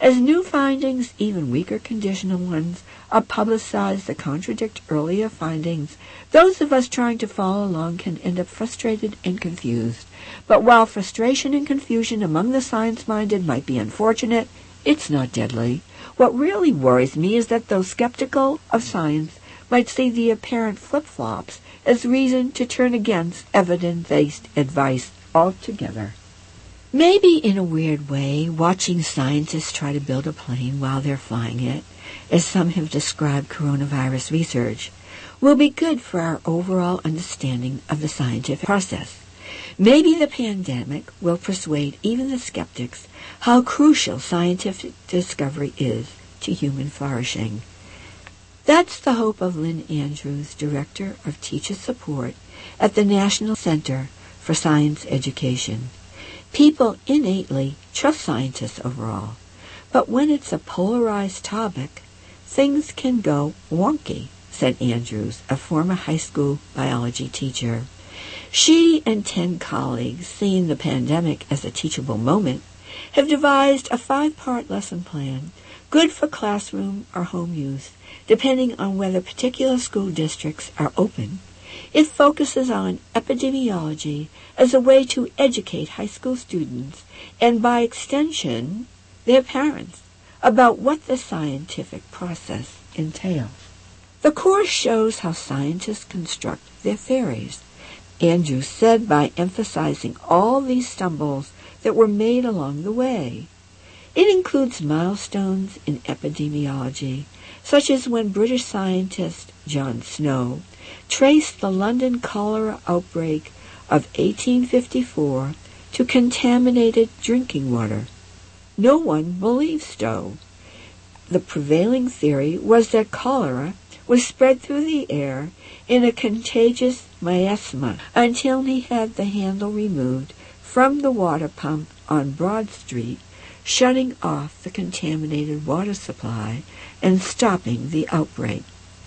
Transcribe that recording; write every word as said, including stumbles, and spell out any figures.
As new findings, even weaker conditional ones, are publicized that contradict earlier findings, those of us trying to follow along can end up frustrated and confused. But while frustration and confusion among the science-minded might be unfortunate, it's not deadly. What really worries me is that those skeptical of science might see the apparent flip-flops as reason to turn against evidence-based advice altogether. Maybe in a weird way, watching scientists try to build a plane while they're flying it, as some have described coronavirus research, will be good for our overall understanding of the scientific process. Maybe the pandemic will persuade even the skeptics how crucial scientific discovery is to human flourishing. That's the hope of Lynn Andrews, Director of Teacher Support at the National Center for Science Education. People innately trust scientists overall, but when it's a polarized topic, things can go wonky, said Andrews, a former high school biology teacher. She and ten colleagues, seeing the pandemic as a teachable moment, have devised a five-part lesson plan, good for classroom or home use, depending on whether particular school districts are open. It focuses on epidemiology as a way to educate high school students, and by extension, their parents, about what the scientific process entails. The course shows how scientists construct their theories, Andrews said, by emphasizing all these stumbles that were made along the way. It includes milestones in epidemiology, such as when British scientist John Snow traced the London cholera outbreak of eighteen fifty-four to contaminated drinking water. No one believed Stowe. The prevailing theory was that cholera was spread through the air in a contagious miasma until he had the handle removed from the water pump on Broad Street, shutting off the contaminated water supply and stopping the outbreak.